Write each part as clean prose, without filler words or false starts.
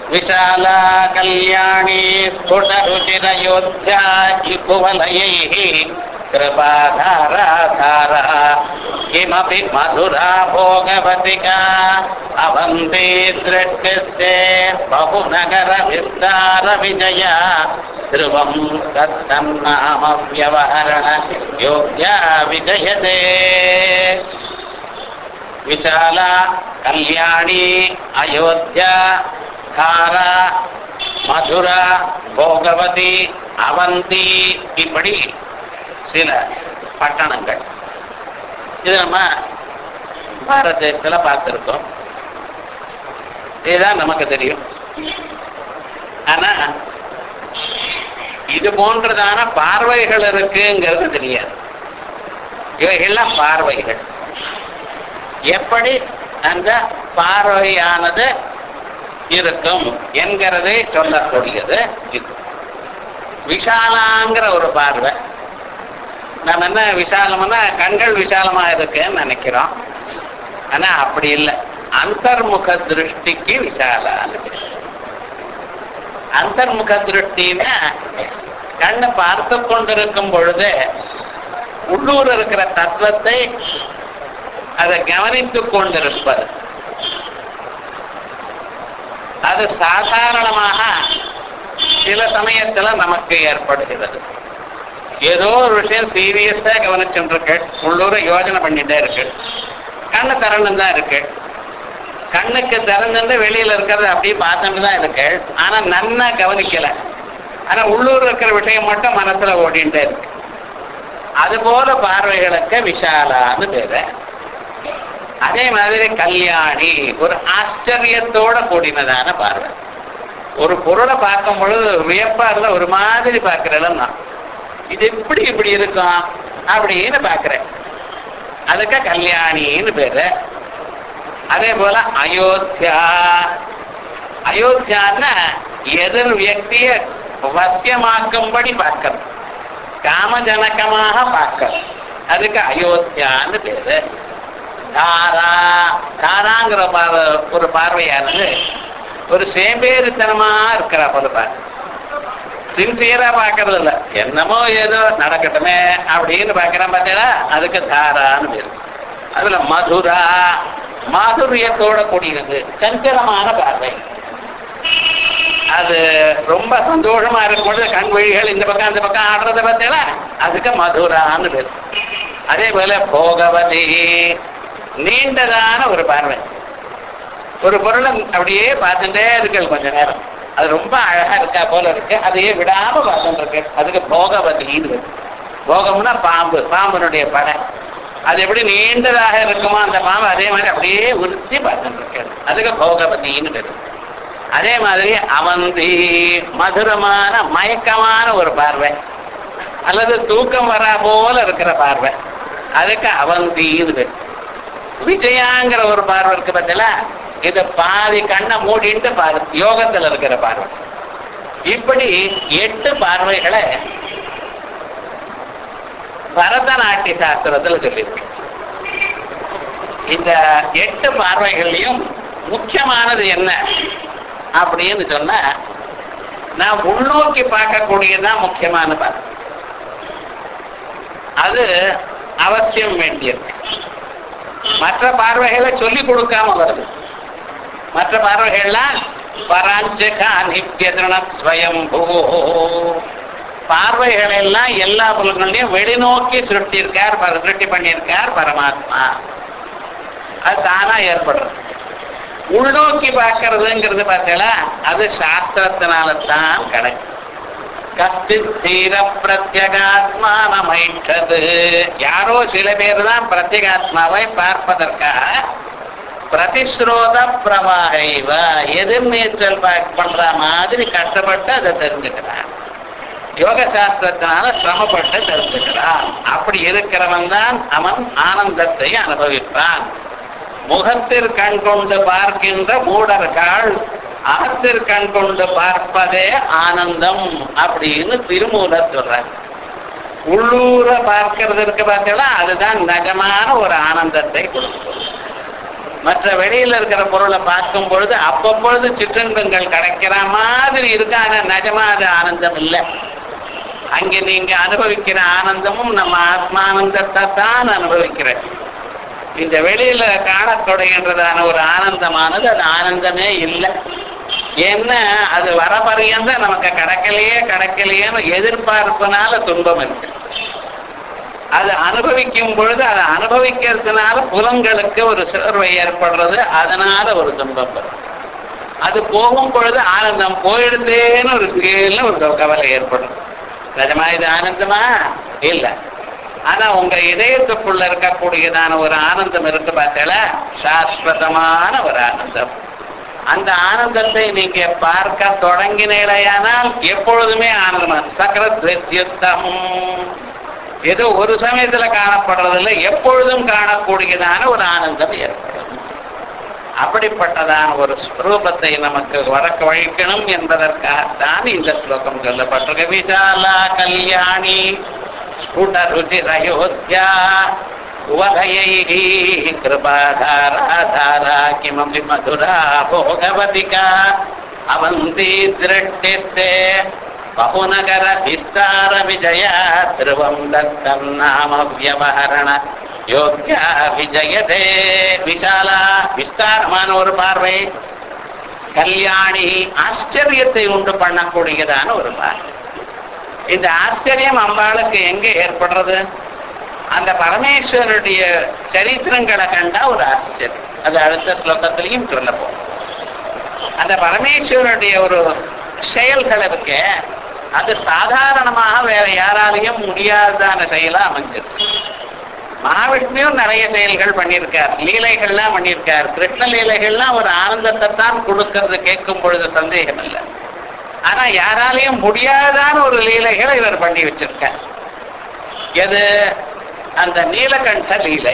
विशाला कल्याणी स्फुटरुचिरयोध्या कुवलयैः कृपाधारा धारा किमपि मधुरा भोगवतिका अवन्ती दृष्टिस्ते बहुनगर विस्तार विजया ध्रुवं तत्तन्नाम व्यवहरण योग्या विजयते विशाला कल्याणी अयोध्या धारा मधुरा भोगवती அவந்தி இப்படி சில பட்டணங்கள் இது நம்ம பாரத தேசத்துல பார்த்திருக்கோம். இதுதான் நமக்கு தெரியும். ஆனா இது போன்றதான பார்வைகள் இருக்குங்கிறது தெரியாது. இவைகள்லாம் பார்வைகள். எப்படி அந்த பார்வையானது இருக்கும் என்கிறதை சொல்லக்கூடியது இது. விஷாலாங்கிற ஒரு பார்வை. நம்ம என்ன விஷாலம்னா கண்கள் விஷாலமா இருக்குன்னு நினைக்கிறோம். ஆனா அப்படி இல்லை. அந்தர்முக திருஷ்டிக்கு விஷாலான்னு. அந்தர்முக திருஷ்டின்னா கண்ணை பார்த்து கொண்டிருக்கும் பொழுது உள்ளூர் இருக்கிற தத்துவத்தை அதை கவனித்துக் கொண்டிருப்பது. அது சாதாரணமாக சில சமயத்துல நமக்கு ஏற்படுகிறது. ஏதோ ஒரு விஷயம் சீரியஸா கவனிச்சுட்டு இருக்கு, உள்ளூர யோஜனை பண்ணிட்டே இருக்கு, கண்ணு திறந்து தான் இருக்கு, கண்ணுக்கு திறந்து வெளியில இருக்கிறது அப்படியே பார்த்துட்டு தான் இருக்கு. ஆனா நன்னா கவனிக்கல. ஆனா உள்ளூர் இருக்கிற விஷயம் மட்டும் மனசுல ஓடிட்டே இருக்கு. அது போல பார்வைகளுக்கு விஷாலான்னு பேரு. அதே மாதிரி கல்யாணி ஒரு ஆச்சரியத்தோட கூடினதான பார்வை. ஒரு பொருளை பார்க்கும் பொழுது வியப்பா இருந்தா ஒரு மாதிரி பார்க்கிறேன், இது எப்படி இப்படி இருக்கும் அப்படின்னு பார்க்கிறேன், அதுக்கு கல்யாணின்னு பேரு. அதே போல அயோத்தியா. அயோத்தியான்னா எதிர் வியக்திய வசியமாக்கும்படி பார்க்கணும், காமஜனகமாக பார்க்கணும், அதுக்கு அயோத்தியான்னு பேரு. தாரா. தாராங்கிற ஒரு பார்வையானது ஒரு சேம்பேரித்தனமா இருக்கிற போல பார்வை. சின்சியரா பார்க்கறது இல்ல, என்னமோ ஏதோ நடக்கட்டுமே அப்படின்னு பார்க்கிறேன் பார்த்தீங்களா, அதுக்கு தாரான்னு பேரு. அதுல மதுரா, மாதுரியத்தோட கூடியது, சஞ்சலமான பார்வை. அது ரொம்ப சந்தோஷமா இருக்கும்பொழுது கண் வழிகள் இந்த பக்கம் அந்த பக்கம் ஆடுறத பார்த்தீங்களா, அதுக்கு மதுரான்னு பேரு. அதே போல போகவதி, நீண்டதான ஒரு பார்வை. ஒரு பொருளை அப்படியே பார்த்துட்டே இருக்கு கொஞ்ச நேரம், அது ரொம்ப அழகா இருக்கா போல இருக்கு, அதையே விடாம பார்த்துட்டு இருக்கு, அதுக்கு போகவதின்னு. போகம்னா பாம்பு, பாம்பனுடைய படை. அது எப்படி நீண்டதாக இருக்குமோ அந்த பாம்பு அதே மாதிரி அப்படியே உறுத்தி பார்த்துட்டு இருக்கு, அதுக்கு போகவதின்னு பேரு. அதே மாதிரி அவந்தி, மதுரமான மயக்கமான ஒரு பார்வை, அல்லது தூக்கம் வரா போல இருக்கிற பார்வை, அதுக்கு அவந்தின்னு பேரு. விஜயாங்கிற ஒரு பார்வை இருக்கு பார்த்தீங்களா, இது பாதி கண்ணை மூடிட்டு பார்வை, யோகத்தில் இருக்கிற பார்வை. இப்படி 8 பார்வைகளை பரதநாட்டிய சாஸ்திரத்தில் சொல்லியிருக்கு. இந்த 8 பார்வைகள்லையும் முக்கியமானது என்ன அப்படின்னு சொன்னா, நான் உள்நோக்கி பார்க்கக்கூடியதான் முக்கியமான பார்வை. அது அவசியம் வேண்டியிருக்கு. மற்ற பார்வைகளை சொல்லிக் கொடுக்காம வருது. மற்ற பார்வைகள்லாம் பராஞ்சகானித்யத்ரணஸ்வயம்பூ பார்வைகள் எல்லாம் எல்லா பொருள்களையும் வெளிநோக்கி சுருட்டியிருக்கார், சுருட்டி பண்ணியிருக்கார் பரமாத்மா. அது தானா ஏற்படுறது. உள்நோக்கி பார்க்கறதுங்கிறது பார்த்தீங்களா, அது சாஸ்திரத்தினால்தான் கிடைக்கும். கஸ்தித் தீர பிரத்யகாத்மானமைட்டது, யாரோ சில பேர் தான் பிரத்யேகாத்மாவை பார்ப்பதற்காக பிரதிஸ்ரோத பிரவாக எதிர்நீச்சல் பண்ற மாதிரி கஷ்டப்பட்டு அதை தெரிஞ்சுக்கிறான். யோக சாஸ்திரத்தினால சிரமப்பட்டு தெரிஞ்சுக்கிறான். அப்படி இருக்கிறவன் தான் அவன் ஆனந்தத்தை அனுபவிப்பான். முகத்திற் கண் கொண்டு பார்க்கின்ற மூடர்கள் அகத்திற் கண் கொண்டு பார்ப்பதே ஆனந்தம் அப்படின்னு திருமூலர் சொல்றார். உள்ளூர பார்க்கறதுக்கு பார்த்தீங்கன்னா அதுதான் நிஜமான ஒரு ஆனந்தத்தை கொடுக்கும். மற்ற வெளியில இருக்கிற பொருளை பார்க்கும் பொழுது அப்பப்பொழுது சிற்றின்பங்கள் கிடைக்கிற மாதிரி இருக்கு. ஆனா நிஜமா அது ஆனந்தம் இல்லை. அங்க நீங்க அனுபவிக்கிற ஆனந்தமும் நம்ம ஆத்மானந்தத்தை தான் அனுபவிக்கிறேன். இந்த வெளியில காணக்கூடியன்றதான ஒரு ஆனந்தமானது அது ஆனந்தமே இல்லை. ஏன்னா அது வர பரியந்த நமக்கு கிடைக்கலையேன்னு எதிர்பார்ப்புனால துன்பம் இருக்கு. அது அனுபவிக்கும் பொழுது அதை அனுபவிக்கிறதுனால புலங்களுக்கு ஒரு சேர்வை ஏற்படுறது, அதனால ஒரு துன்பம் வரும். அது போகும் பொழுது ஆனந்தம் போயிடுதேன்னு ஒரு கீழ்னு ஒரு கவலை ஏற்படும். நிஜமா இது ஆனந்தமா இல்லை. ஆனா உங்க இதயத்துக்குள்ள இருக்கக்கூடியதான ஒரு ஆனந்தம் இருக்கு பார்த்தீங்களா, சாஸ்வதமான ஒரு ஆனந்தம். அந்த ஆனந்தத்தை நீங்க பார்க்க தொடங்கினீர்களானால் எப்பொழுதுமே ஆனந்தம். சக்கரத்யுத்தம் ஏதோ ஒரு சமயத்துல காணப்படுறதில்லை, எப்பொழுதும் காணக்கூடியதான ஒரு ஆனந்தம் ஏற்படும். அப்படிப்பட்டதான ஒரு ஸ்வரூபத்தை நமக்கு வரக்க வழிக்கணும் என்பதற்காகத்தான் இந்த ஸ்லோகம் சொல்லப்பட்டிருக்கு. விசாலா கல்யாணி ஸ்புடருச்சிரயோத்யா உவதயைஹி கிருபாதாராதாரா கிமபி மதுரா போகவதிகா அவந்தி திருஷ்டிஸ்தே பகுநகர விஸ்தார விஜய திருவம் தத்தம் நாம வியவஹரண யோக்யா விஜயதே. விஷாலா விஸ்தாரமான ஒரு பார்வை, கல்யாணி ஆச்சரியத்தை உண்டு பண்ணக்கூடியதான ஒரு பார்வை. இந்த ஆச்சரியம் அம்பாளுக்கு எங்க ஏற்படுறது? அந்த பரமேஸ்வரனுடைய சரித்திரங்களை கண்டா ஒரு ஆச்சரியம். அது அடுத்த ஸ்லோகத்திலையும் சொல்ல போகும். அந்த பரமேஸ்வரனுடைய ஒரு செயல்கள் இருக்க அது சாதாரணமாக வேற யாராலையும் முடியாதான செயலா அமைஞ்சிருக்கு. மகாவிஷ்ணுவும் நிறைய செயல்கள் பண்ணியிருக்கார், லீலைகள்லாம் பண்ணியிருக்கார். கிருஷ்ண லீலைகள்லாம் ஒரு ஆனந்தத்தை தான் கொடுக்கறது, கேட்கும் பொழுது சந்தேகம் இல்லை. ஆனா யாராலையும் முடியாதான ஒரு லீலைகளை இவர் பண்ணி வச்சிருக்கார். எது? அந்த நீலகண்ட லீலை.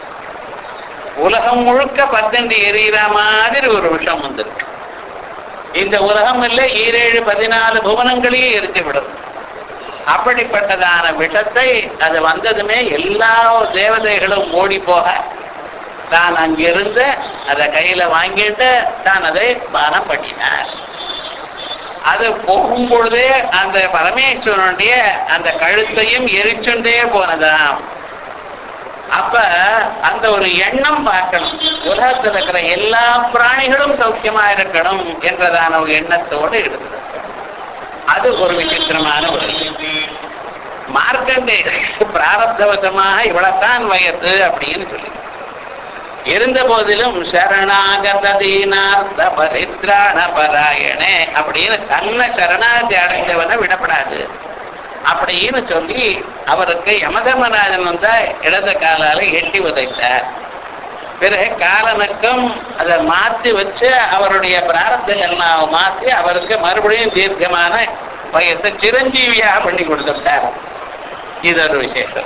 உலகம் முழுக்க பத்தண்டு எரியிற மாதிரி ஒரு விஷம் வந்திருக்கு. இந்த உலகம் இல்லை, 7-14 புவனங்களையும் எரிச்சு விடும். அப்படிப்பட்டதான விஷத்தை அது வந்ததுமே எல்லா தேவதைகளும் ஓடி போக தான் அங்கிருந்து அதை கையில வாங்கிட்டு தான் அதை பானம் பண்ணினார். அது போகும் பொழுதே அந்த பரமேஸ்வரனுடைய அந்த கழுத்தையும் எரிச்சுண்டே போனதாம். அப்ப அந்த ஒரு எண்ணம் பார்க்கணும், உலகத்தில் இருக்கிற எல்லா பிராணிகளும் சௌக்கியமா இருக்கணும் என்றதான ஒரு எண்ணத்தோடு இருக்குது. அது ஒரு விசித்திரமான ஒரு மார்க்கண்டே பிராரப்தவசமாக இவ்வளவுதான் வயசு அப்படின்னு சொல்லி இருந்த போதிலும் சரணாகத தீனார்த்த பரித்ராண பராயணே அப்படின்னு தன்னை சரணாகதி அடைந்தவனை விடப்படாது அப்படின்னு சொல்லி அவருக்கு யமதர்மராஜன் வந்த இடது காலால எட்டி உதைத்தார். பிறகு காலனுக்கும் அதை மாற்றி வச்சு அவருடைய பிராரப்த கர்மாவை மாற்றி அவருக்கு மறுபடியும் தீர்க்கமான வயசை சிரஞ்சீவியாக பண்ணி கொடுத்துட்டார். இது ஒரு விசேஷம்.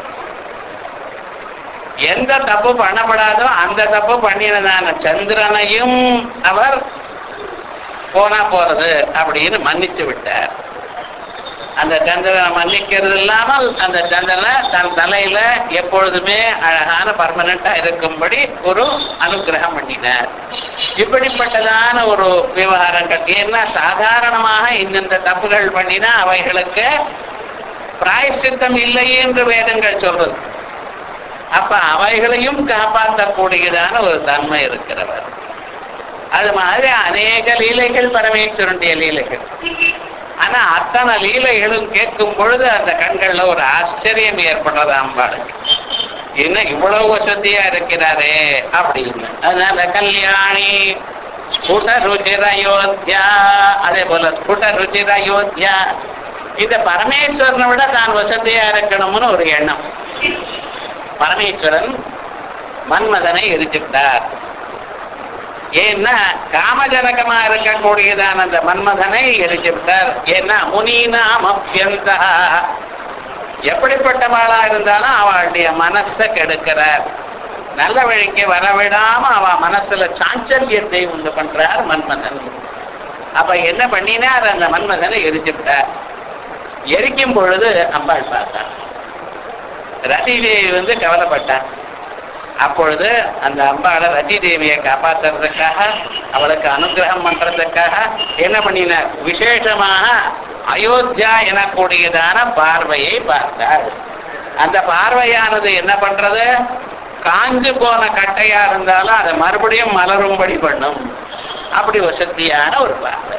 எந்த தப்பு பண்ணப்படாதோ அந்த தப்பு பண்ணினதான சந்திரனையும் அவர் போனா போறது அப்படின்னு மன்னிச்சு விட்டார். அந்த சந்திரனை மன்னிக்கிறது இல்லாமல் அந்த சந்திரனை தன் தலையில எப்பொழுதுமே அழகான பர்மனண்டா இருக்கும்படி ஒரு அனுகிரகம் பண்ணினார். இப்படிப்பட்டதான ஒரு விவகாரங்கள். ஏன்னா சாதாரணமாக இந்த தப்புகள் பண்ணினா அவைகளுக்கு பிராயசித்தம் இல்லை என்று வேதங்கள் சொல்றது. அப்ப அவைகளையும் காப்பாற்றக்கூடியதான ஒரு தன்மை இருக்கிறவர். அது மாதிரி அநேக லீலைகள் பரமேஸ்வரனுடைய லீலைகள். ஆனா அத்தனை லீலைகளும் கேட்கும் பொழுது அந்த கண்கள்ல ஒரு ஆச்சரியம் ஏற்படுறது அம்பாளுக்கு. இன்னும் இவ்வளவு வசதியா இருக்கிறாரே அப்படின்னு. அதனால கல்யாணி ஸ்புட ருச்சிர அயோத்தியா, அதே போல ஸ்புட ருச்சிர அயோத்தியா, இந்த பரமேஸ்வரனை விட தான் வசதியா இருக்கணும்னு ஒரு எண்ணம். பரமேஸ்வரன் மன்மதனை எரிச்சுட்டார். ஏன்னா காமஜனகமா இருக்கக்கூடியதான அந்த மன்மதனை எரிச்சுட்டார். ஏன்னா முனீனாம் அப்யந்தா, எப்படிப்பட்டவாளா இருந்தாலும் அவளுடைய மனசை கெடுக்கிறார். நல்ல வழிக்கு வரவிடாம அவ மனசுல சாஞ்சல்யத்தை உண்டு பண்றார் மன்மதன். அப்ப என்ன பண்ணினார்? அந்த மன்மதனை எரிச்சுட்டார். எரிக்கும் பொழுது அம்பாள் பார்த்தார். ரதிதேவி கவலைப்பட்டார். அப்பொழுது அந்த அம்பாளை ரதி தேவியை காப்பாற்றுறதுக்காக அவளுக்கு அனுகிரகம் பண்றதுக்காக என்ன பண்ணினார்? விசேஷமாக அயோத்தியா எனக்கூடியதான பார்வையை பார்த்தார். அந்த பார்வையானது என்ன பண்றது? காஞ்சு போன கட்டையா இருந்தாலும் அதை மறுபடியும் மலரும்படி பண்ணும். அப்படி வசதியான ஒரு பார்வை.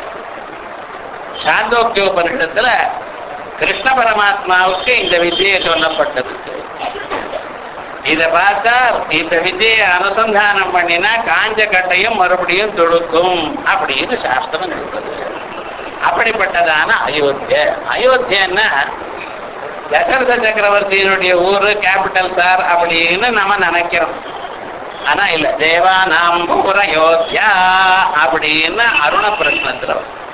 சாந்தோக்கியோபனிஷத்துல கிருஷ்ண பரமாத்மாவுக்கு இந்த வித்தியை சொல்லப்பட்டது. இத பார்த்தா இந்த வித்தியை அனுசந்தானம் பண்ணினா காஞ்ச கட்டையும் மறுபடியும் தொடுக்கும் அப்படின்னு சாஸ்திரம் இருக்குது. அப்படிப்பட்டதான அயோத்தியா. அயோத்தியன்னா தசரத சக்கரவர்த்தியினுடைய ஊரு, கேபிட்டல் சார் அப்படின்னு நம்ம நினைக்கிறோம். ஆனா இல்ல, தேவானாம் பூர அயோத்தியா அப்படின்னு அருண பிரஸ்னத்துல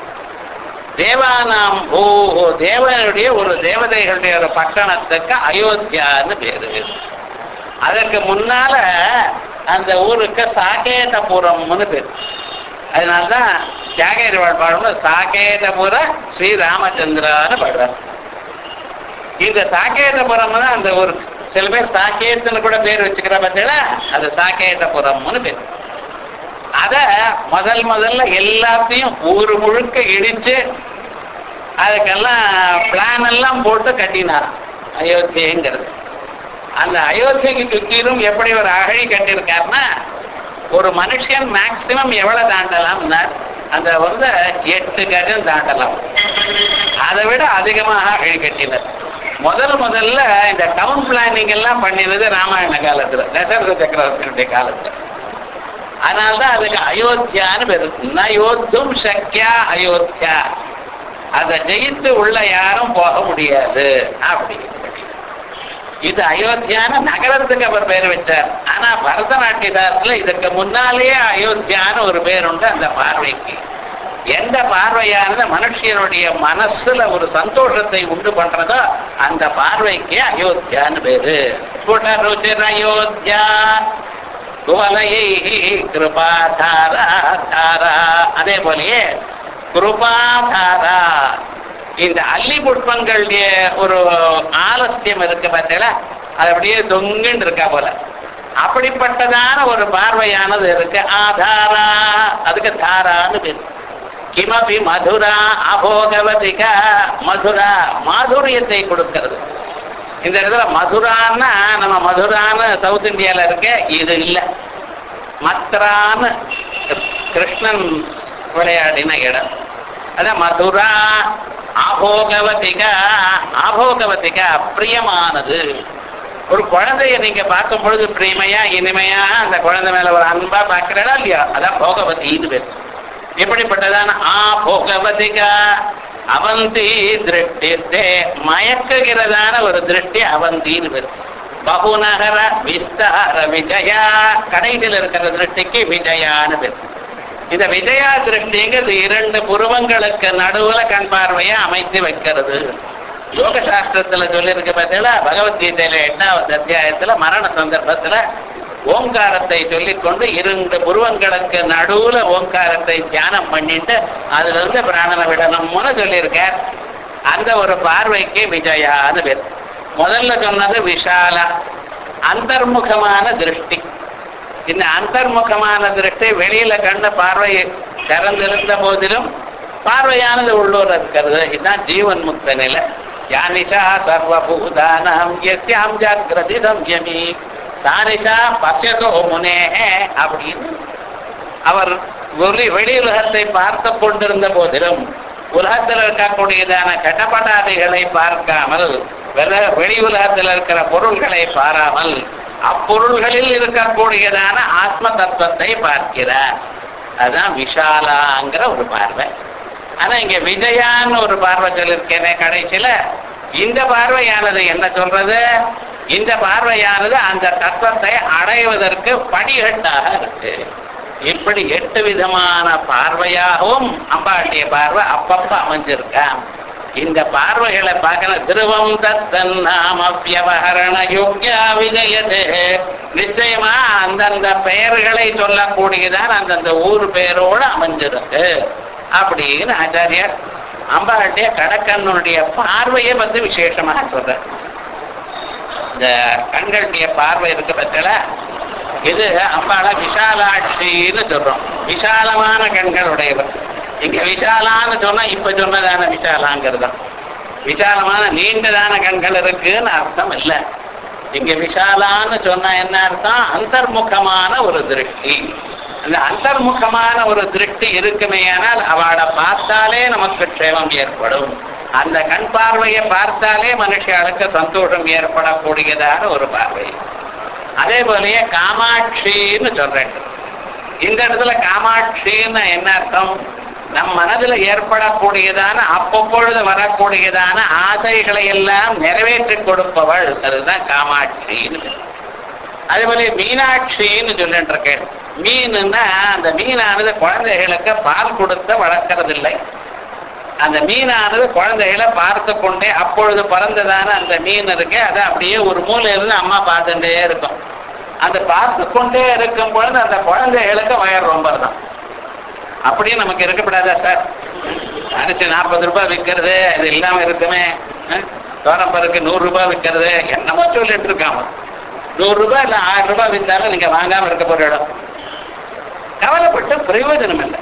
தேவானாம் பூ, தேவனுடைய ஒரு தேவதைகளுடைய ஒரு பட்டணத்துக்கு அயோத்தியான்னு பேரு. அதற்கு முன்னால அந்த ஊருக்கு சாகேதபுரம்னு பேரு. அதனால்தான் தியாகேரவாள் பாடும் சாகேதபுர ஸ்ரீராமச்சந்திரான்னு பாடுறார். இந்த சாகேதபுரம் தான் அந்த ஊருக்கு சில பேர் சாக்கேத்துன்னு கூட பேர் வச்சுக்கிற பார்த்தீங்களா, அது சாக்கேதபுரம்னு பேர். அத முதல்ல எல்லாத்தையும் ஊரு முழுக்க இடிச்சு அதுக்கெல்லாம் பிளான் எல்லாம் போட்டு கட்டினார் அயோத்தியங்கிறது. அந்த அயோத்தியக்கு சுற்றிலும் எப்படி ஒரு அகழி கட்டியிருக்காருன்னா, ஒரு மனுஷன் மேக்சிமம் எவ்வளவு தாண்டலாம்னா அந்த 8 கஜம் தாண்டலாம். அதை விட அதிகமாக அகழி கட்டினார். முதல்ல இந்த டவுன் பிளானிங் எல்லாம் பண்ணினது ராமாயண காலத்துல, தசரத சக்கரவர்த்தியுடைய காலத்துல. அதனால்தான் அதுக்கு அயோத்தியான்னு பேரு. நயோத்தும் சக்கியா அயோத்தியா, அதை ஜெயித்து உள்ள யாரும் போக முடியாது அப்படி. இது அயோத்தியான நகரத்துக்கு அவர் பேர் வச்சார். ஆனா பரதநாட்டியத்துல இதுக்கு முன்னாலேயே அயோத்தியான்னு ஒரு பேர் உண்டு அந்த பார்வைக்கு. எந்த பார்வையானது மனுஷனுடைய மனசுல ஒரு சந்தோஷத்தை உண்டு பண்றதோ அந்த பார்வைக்கு அயோத்தியான்னு பேரு. அயோத்தியா குவலையை கிருபாதாரா தாரா. அதே போலயே கிருபாதாரா, இந்த அல்லி புஷ்பங்களுடைய ஒரு ஆலஸ்யம் இருக்கு பார்த்தீங்களா, அது அப்படியே தொங்குன்னு இருக்கா போல. அப்படிப்பட்டதான ஒரு பார்வையானது இருக்கு. ஆதாரா, அதுக்கு தாரான்னு பேரு. கிமபி மதுரா அபோகவதிகா, மதுரா மாதுரியத்தை கொடுக்கிறது. இந்த இடத்துல மதுரான்னா நம்ம மதுரான்னு சவுத் இந்தியால இருக்க, இது இல்லை. மத்ரான்னு கிருஷ்ணன் விளையாடின இடம். அதான் மதுரா. அபோகவதிகா, அபோகவதிகா பிரியமானது. ஒரு குழந்தைய நீங்க பார்க்கும் பொழுது பிரியமையா இனிமையா அந்த குழந்தை மேல ஒரு அன்பா பார்க்கிறா இல்லையா, அதான் போகவதின்னு பேர். எப்படிப்பட்டதான ஆபோகவதிகா அவந்தி திருஷ்டிஸ்தே, மயக்குகிறதான ஒரு திருஷ்டி அவந்தின்னு பேர். பகுநகர விஸ்தார விஜயா, கடைசியில் இருக்கிற திருஷ்டிக்கு விஜயான்னு பேர். இந்த விஜயா திருஷ்டிங்கிறது 2 புருவங்களுக்கு நடுவுல கண் பார்வையை அமைத்து வைக்கிறது. யோக சாஸ்திரத்துல சொல்லியிருக்கு பார்த்தீங்களா, பகவத்கீதையில 8வது அத்தியாயத்துல மரண சந்தர்ப்பத்துல ஓங்காரத்தை சொல்லிக்கொண்டு 2 புருவங்களுக்கு நடுவுல ஓங்காரத்தை தியானம் பண்ணிட்டு அதுல இருந்து பிராணனை விடணும்னு சொல்லியிருக்கார். அந்த ஒரு பார்வைக்கு விஜயான்னு பேர். முதல்ல சொன்னது விஷால, அந்தர்முகமான திருஷ்டி. இந்த அந்தர்முகமான திருஷ்டி வெளியில கண்ட பார்வை திறந்திருந்த போதிலும் பார்வையானது உள்ளூர் இருக்கிறது. இதுதான் ஜீவன் முக்த நிலை. யானிஷா சர்வபூதானம் யஸ்யாம் ஜாக்ரதி சம்யமி சானிஷா பசியதோ முனே அப்படின்னு அவர் வெளி உலகத்தை பார்த்து கொண்டிருந்த போதிலும் உலகத்தில் இருக்கக்கூடியதான கட்டப்படாதைகளை பார்க்காமல், வெளி உலகத்தில் இருக்கிற பொருள்களை பாராமல் அப்பொருள்களில் இருக்கக்கூடியதான ஆத்ம தத்துவத்தை பார்க்கிறார். அதுதான் விஷாலாங்கிற ஒரு பார்வை. ஆனா இங்க விஜயான்னு ஒரு பார்வை சொல்லிருக்கேனே கடைசியில, இந்த பார்வையானது என்ன சொல்றது? இந்த பார்வையானது அந்த தத்துவத்தை அடைவதற்கு படிகட்டாக இருக்கு. இப்படி 8 விதமான பார்வையாகவும் அம்பாட்டிய பார்வை அப்பப்ப அமைஞ்சிருக்கான். இந்த பார்வைகளை பார்க்கணும். திருவம் தத்தன் நாம வியவஹரண யோக்யா விஜயதே, நிச்சயமா அந்தந்த பெயர்களை சொல்லக்கூடியதான் அந்தந்த ஊர் பெயரோடு அமைஞ்சிருக்கு அப்படின்னு ஆச்சாரியர் அம்பாட்டிய கடக்கண்ணுடைய பார்வையை பத்தி விசேஷமாக சொல்ற. இந்த கண்களுடைய பார்வை இருக்கு பத்தில, இது அம்பாள விஷாலாட்சின்னு சொல்றோம். விஷாலமான கண்கள் உடையவர். இங்க விஷாலான்னு சொன்னா இப்ப சொன்னதான விஷாலாங்கிறது விஷாலமான நீண்டதான கண்கள் இருக்குன்னு அர்த்தம் இல்லை. இங்க விஷாலான்னு சொன்னா என்ன அர்த்தம்? அந்தர்முகமான ஒரு திருஷ்டி. அந்த அந்தர்முகமான ஒரு திருஷ்டி இருக்குமேயானால் அவளை பார்த்தாலே நமக்கு க்ஷேமம் ஏற்படும். அந்த கண் பார்வையை பார்த்தாலே மனுஷர்களுக்கு சந்தோஷம் ஏற்படக்கூடியதான ஒரு பார்வை. அதே போலயே காமாட்சின்னு சொல்றேன். இந்த இடத்துல காமாட்சின்னு என்ன அர்த்தம்? நம் மனதில் ஏற்படக்கூடியதான அப்பப்பொழுது வரக்கூடியதான ஆசைகளை எல்லாம் நிறைவேற்றி கொடுப்பவள், அதுதான் காமாட்சின்னு. அதே போல மீனாட்சின்னு சொல்லிட்டு இருக்கேன். மீனுன்னா அந்த மீனானது குழந்தைகளுக்கு பால் கொடுத்து வளர்க்கறதில்லை. அந்த மீனானது குழந்தைகளை பார்த்து கொண்டே அப்பொழுது பிறந்ததான அந்த மீன் இருக்கு, அதை அப்படியே ஒரு மூலையிலிருந்து அம்மா பார்த்துட்டே இருக்கும். அந்த பார்த்து கொண்டே இருக்கும் பொழுது அந்த குழந்தைகளுக்கு வயர் ரொம்ப தான். அப்படியே நமக்கு இருக்கப்படாதா சார்? அரிசி 40 ரூபாய் விற்கிறது, இது இல்லாம இருக்குமே. தோரம்பருக்கு 100 ரூபாய் விற்கிறது, என்னமோ சொல்லிட்டு இருக்காம. 100 ரூபாய் இல்ல 1000 ரூபாய் விற்றாலும் நீங்க வாங்காம இருக்க போற இடம். கவலைப்பட்டு பிரயோஜனம் இல்லை.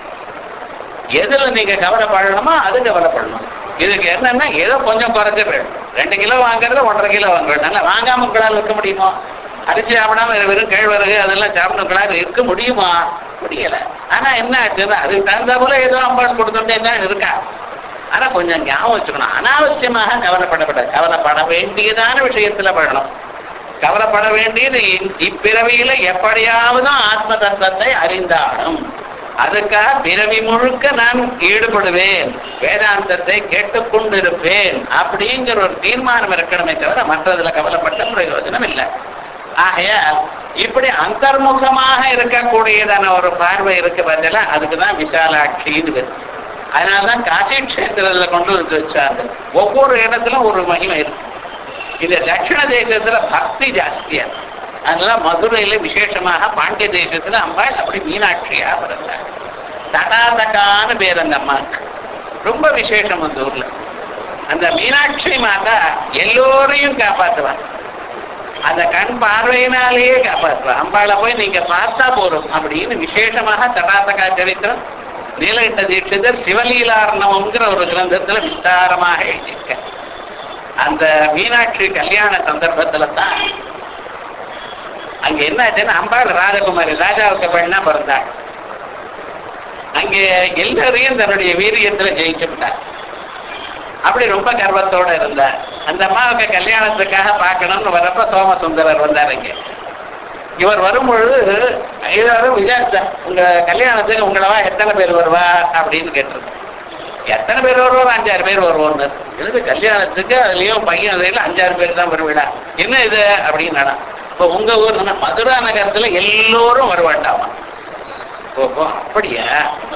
எதுல நீங்க கவலைப்படணுமோ அது கவலைப்படணும். இதுக்கு என்னன்னா ஏதோ கொஞ்சம் குறைஞ்ச போயிடும். 2 கிலோ வாங்குறது 1.5 கிலோ வாங்குறது. நல்லா வாங்காம உங்களால் இருக்க முடியுமா? அரிசி சாப்பிடாம வெறும் கேழ்வரகு அதெல்லாம் சாப்பிடக்கூடாது இருக்க முடியுமா? முடியல. ஆனா என்ன ஆச்சுன்னா அதுக்கு தகுந்த போல ஏதோ அம்பாள் கொடுத்துட்டே தான் இருக்கா. ஆனா கொஞ்சம் ஞாபகம் வச்சுக்கணும், அனாவசியமாக கவலைப்படக்கூடாது. கவலைப்பட வேண்டியதான விஷயத்துல படணும். கவலைப்பட வேண்டியது இப்பிறவியில எப்படியாவது ஆத்ம தத்துவத்தை அறிந்தாலும் அதுக்காக பிறவி முழுக்க நான் ஈடுபடுவேன், வேதாந்தத்தை கேட்டுக்கொண்டிருப்பேன் அப்படிங்கிற ஒரு தீர்மானம் இருக்கணுமே தவிர மற்றதுல கவலைப்பட்ட பிரயோஜனம் இல்லை. ஆகையால் இப்படி அந்தர்முகமாக இருக்கக்கூடியதான ஒரு பார்வை இருக்கு பார்த்தல, அதுக்குதான் விஷாலாட்சின்னு. அதனாலதான் காசி கஷேத்திரத்துல கொண்டு வந்து வச்சாங்க. ஒவ்வொரு இடத்துலும் ஒரு மகிமை இருக்கு. இந்த தட்சிண தேசத்துல பக்தி ஜாஸ்தியா, அதனால மதுரையில விசேஷமாக பாண்டிய தேசத்துல அம்பாள் அப்படி மீனாட்சியா பிறந்தார். தடாதகான்னு பேர் அந்த அம்மாவுக்கு. ரொம்ப விசேஷம் அந்த ஊர்ல. அந்த மீனாட்சி மாதா எல்லோரையும் காப்பாற்றுவாங்க. அந்த கண் பார்வையினாலேயே காப்பாற்றுவார். அம்பாளை போய் நீங்க பார்த்தா போறோம் அப்படின்னு விசேஷமாக தடாதகா சரித்திரம் நீலகண்ட தீட்சிதர் சிவலீலார்ணவம்ங்கிற ஒரு கிரந்தத்துல விஸ்தாரமாக எழுதியிருக்க. அந்த மீனாட்சி கல்யாண சந்தர்ப்பத்துல தான் அங்க என்ன ஆச்சுன்னா அம்பாள் ராஜகுமாரி ராஜாவுக்கு பெண்ணா பிறந்தாள். அங்கே எல்லாரையும் தன்னுடைய வீரியத்துல ஜெயிச்சு விட்டார். அப்படி ரொம்ப கர்வத்தோட இருந்தார். அந்த அம்மாவுக்கு கல்யாணத்துக்காக பார்க்கணும்னு வரப்ப சோமசுந்தரர் வந்தார். இங்க இவர் வரும்பொழுது எல்லாரும் விசாரிச்சார், உங்க கல்யாணத்துக்கு உங்களவா எத்தனை பேர் வருவா அப்படின்னு கேட்டிருக்க. எத்தனை பேர் வருவோம்? 5-6 பேர் வருவோம்னு. இது கல்யாணத்துக்கு அதுலயும் பையன் அதுல 5-6 பேர் தான் வருவிடா. என்ன இது அப்படின்னா, இப்போ உங்க ஊர் மதுரா நகரத்துல எல்லோரும் வருவாண்டாமா. ஓஹோ அப்படியா?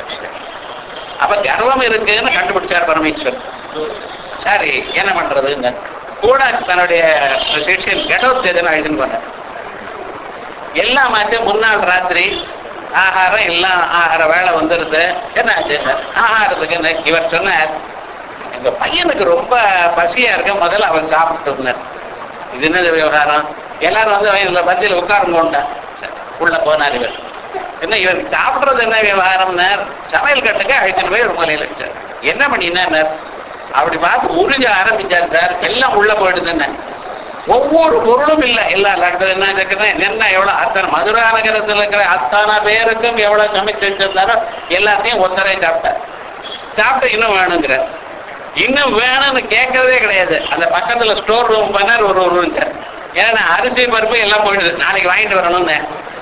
அப்ப கர்வம் இருக்குன்னு கண்டுபிடிச்சார் பரமேஸ்வரன். சரி என்ன பண்றதுங்க கூட தன்னுடைய சிஷியன் கடோத்தேஜன் அழைச்சுன்னு போனார். எல்லாம் ஆச்சு. முன்னாள் ராத்திரி ஆகாரம் எல்லாம் ஆகார வேலை வந்துருது. என்ன ஆச்சு ஆகாரத்துக்கு இவர் சொன்னார், எங்க பையனுக்கு ரொம்ப பசியா இருக்க, முதல்ல அவன் சாப்பிட்டு இருந்தார். இது என்னது விவகாரம்? எல்லாரும் வந்து வயதுல பந்தியில் உட்காருங்கோண்டா உள்ள போனார். இவர் என்ன இவருக்கு சாப்பிட்றது என்ன விவகாரம்னா சமையல் கட்டுக்கு அழைச்சிட்டு போய் ஒரு மூலையில வச்சார். என்ன பண்ணினா அப்படி பார்த்து உறிஞ்ச ஆரம்பிச்சார் சார். எல்லாம் உள்ள போயிடுதுன்னு. ஒவ்வொரு பொருளும் இல்லை. எல்லா லட்டு என்ன என்ன எவ்வளவு அத்தனை மதுரா நகரத்தில் இருக்கிற அத்தனை பேருக்கும் எவ்வளவு சமைச்சு வச்சிருந்தாரோ எல்லாத்தையும் ஒத்தரை சாப்பிட்டார். சாப்பிட்டு இன்னும் வேணுங்கிற, இன்னும் வேணும்னு கேட்கறதே கிடையாது. அந்த பக்கத்துல ஸ்டோர் ரூம் பண்ணார் ஒரு ரூம் சார். ஏன்னா அரிசி பருப்பு எல்லாம் போயிடுது, நாளைக்கு வாங்கிட்டு வரணும்னு.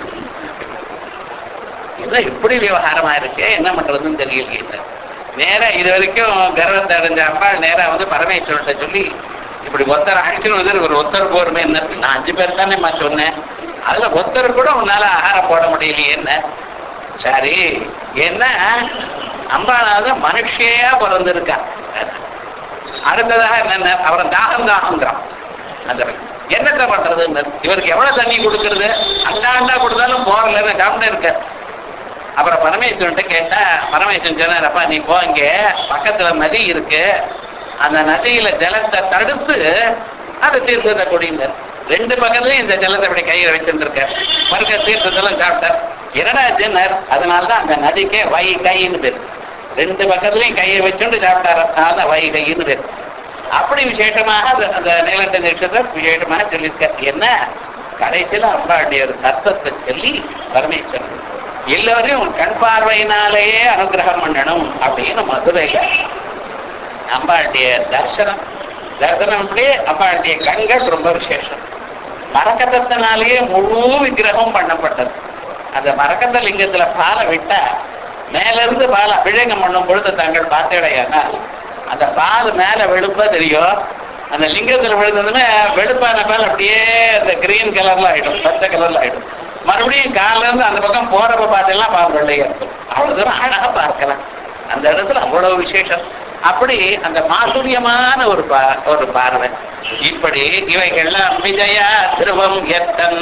இதுதான் இப்படி விவகாரமா இருக்கு, என்ன பண்றதுன்னு தெரியல. நேரா இது வரைக்கும் கர்வத்தை அடைஞ்ச அப்பா நேரா வந்து பரமேஸ்வரன்ட்ட சொல்லி, இப்படி ஒருத்தர் அழைச்சுன்னு வந்து ஒரு ஒருத்தர் போருமே என்ன, நான் 5 பேர் தானேம்மா சொன்னேன், அதுல ஒருத்தர் கூட உன்னால ஆகாரம் போட முடியலையே என்ன. சரி என்ன அம்பாளாவது மனுஷியா பிறந்திருக்கா. அடுத்ததாக என்னென்ன அவரை தாகங்கிறான். அந்த என்னத்த பண்றதுன்னு இவருக்கு எவ்வளவு தண்ணி கொடுக்கறது, அண்டா கொடுத்தாலும் போறல கவனம் இருக்க. அப்புறம் பரமேஸ்வரன்ட்ட கேட்டா பரமேஸ்வரன் சொன்னார், அப்பா நீ போ, இங்க பக்கத்துல நதி இருக்கு, அந்த நதியில ஜலத்தை தடுத்து அதை தீர்த்தத்தை குடிங்க. ரெண்டு பக்கத்துலயும் இந்த ஜலத்தை அப்படி கையில வச்சிருந்திருக்க மறுக்க தீர்த்தத்தெல்லாம் சாப்பிட்டார். என்னடா ஜென்னர், அதனாலதான் அந்த நதிக்கே வைகைன்னு பேரு. ரெண்டு பக்கத்துலயும் கையை வச்சுட்டு சாப்பிட்டாரு, அதான் வைகைன்னு பேரு. அப்படி விசேஷமாக அந்த நீலகண்ட தீட்சிதர் விசேஷமாக சொல்லியிருக்க. என்ன கடைசியில அம்பாளுடைய ஒரு தத்துவத்தை சொல்லி பரமேஸ்வரன் எல்லோரையும் கண் பார்வையினாலேயே அனுகிரகம் பண்ணணும் அப்படின்னு மதுரையில அம்பாளுடைய தரிசனம் அப்படியே அம்பாளுடைய கண்கள் ரொம்ப விசேஷம். மரகதத்தினாலேயே முழு விக்கிரகம் பண்ணப்பட்டது. அந்த மரகத லிங்கத்துல பாலை விட்டா மேல இருந்து பால் அபிஷேகம் பண்ணும் பொழுது தாங்கள் பார்த்தடையானால் அந்த பால் மேல வெளுப்பா தெரியும். அந்த லிங்கத்துல விழுந்ததுன்னா வெளுப்பான பால் அப்படியே அந்த கிரீன் கலர்ல ஆயிடும், பச்சை கலர்ல ஆயிடும். மறுபடியும் காலில இருந்து அந்த பக்கம் போறப்ப பார்த்தீங்கன்னா பால் வெள்ளையா இருக்கும். அவ்வளவு தூரம் அழகா பார்க்கலாம். அந்த இடத்துல அவ்வளவு விசேஷம். அப்படி அந்த மாதுரியமான ஒரு பார்வை. இப்படி இவைகள்லாம் விஜயா திருவம் எத்தன்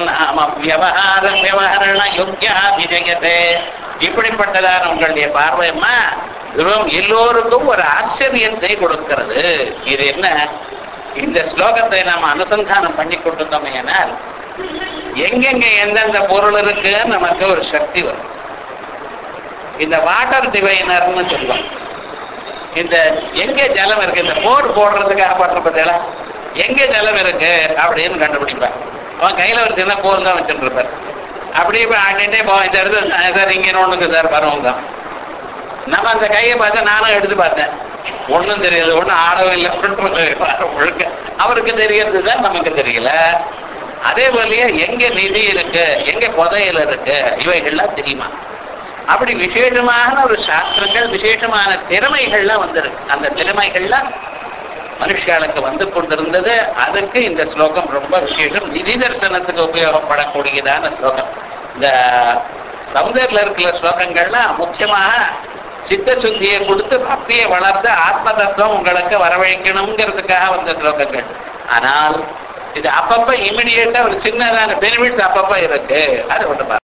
விவகாரண யோக்கியா விஜயதே. இப்படிப்பட்டதான உங்களுடைய பார்வையம்மா திருவம் எல்லோருக்கும் ஒரு ஆச்சரியத்தை கொடுக்கிறது. இது என்ன, இந்த ஸ்லோகத்தை நாம் அனுசந்தானம் பண்ணி கொண்டிருந்தோம். ஏனால் எங்கெங்க எந்தெந்த பொருள் இருக்கு நமக்கு ஒரு சக்தி வரும். இந்த வாட்டர் டிவைனர்னு சொல்லுவாங்க. இந்த எங்க ஜலம் இருக்கு, இந்த போர் போடுறதுக்காக பண்றப்ப எங்க ஜலம் இருக்கு அப்படின்னு கண்டுபிடிப்பார். அவன் கையில ஒரு சின்ன போர் தான் வச்சுட்டு இருப்பார். அப்படியே போய் ஆட்டிகிட்டே போவான். இந்த இடத்துல சார் இங்க ஒண்ணுக்கு சார் பரவங்க. நம்ம அந்த கையை பார்த்தா நானும் எடுத்து பார்த்தேன், ஒண்ணும் தெரியாது, ஒண்ணும் ஆடவும் இல்லை முழுக்க. அவருக்கு தெரியறதுதான் நமக்கு தெரியல. அதே போலயே எங்க நிதி இருக்கு, எங்க புதையல் இருக்கு, இவைகள்லாம் தெரியுமா? அப்படி விசேஷமான ஒரு சாஸ்திரங்கள், விசேஷமான திறமைகள்லாம் வந்திருக்கு. அந்த திறமைகள்லாம் மனுஷர்களுக்கு வந்து கொண்டிருந்தது. அதுக்கு இந்த ஸ்லோகம் ரொம்ப விசேஷம். நிதி தரிசனத்துக்கு உபயோகப்படக்கூடியதான ஸ்லோகம். இந்த சௌந்தர்ல இருக்கிற ஸ்லோகங்கள்லாம் முக்கியமாக சித்த சுத்தியை கொடுத்து பக்தியை வளர்த்து ஆத்ம தத்துவம் உங்களுக்கு வரவழைக்கணுங்கிறதுக்காக வந்த ஸ்லோகங்கள். ஆனால் இது அப்பப்ப இமிடியேட்டா ஒரு சின்னதான பெனிஃபிட்ஸ் அப்பப்ப இருக்கு. அது ஒன்று